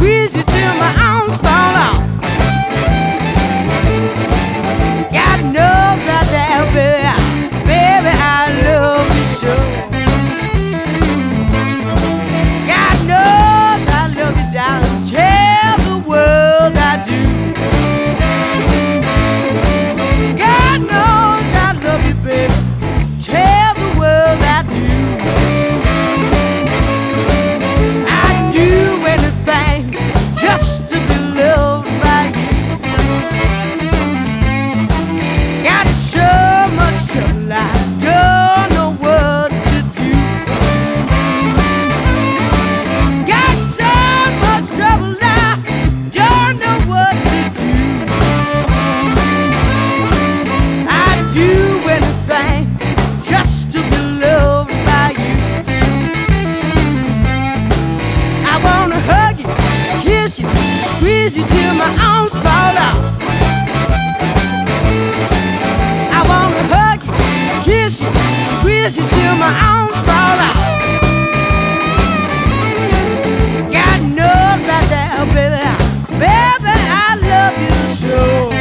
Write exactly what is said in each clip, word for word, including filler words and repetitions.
squeeze you till my arms fall off. God knows that that baby, baby, I love you so. God knows I love you, darling. Tell the world I do. God knows I love you, baby. Tell the world I do. I'd do anything just to be loved by you. Got so much trouble, I don't know what to do. Got so much trouble, I don't know what to do. I'd do anything just to be loved by you. I wanna hug you, kiss you, squeeze you till my arms fall out. I wanna hug you, kiss you, squeeze you till my arms fall out. God knows that there, baby, baby, I love you so.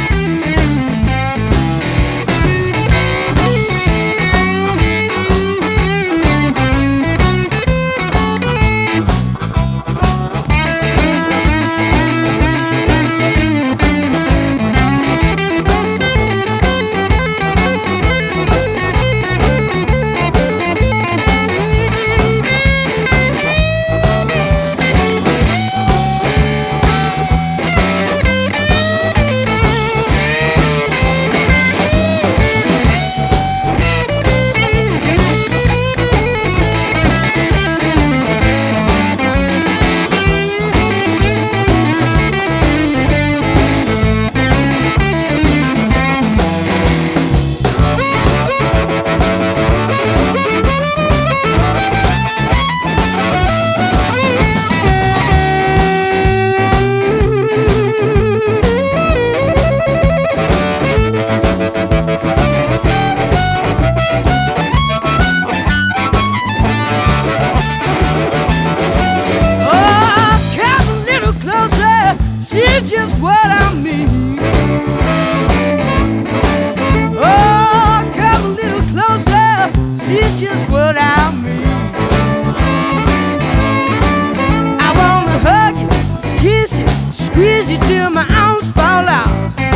She's just what I mean. Oh, come a little closer. She's just what I mean. I wanna hug you, kiss you, squeeze you till my arms fall out.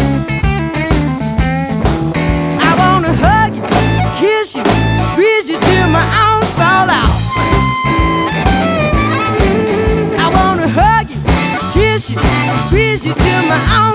I wanna hug you, kiss you, squeeze you till my arms fall out. I wanna hug you, kiss you, squeeze you till my arms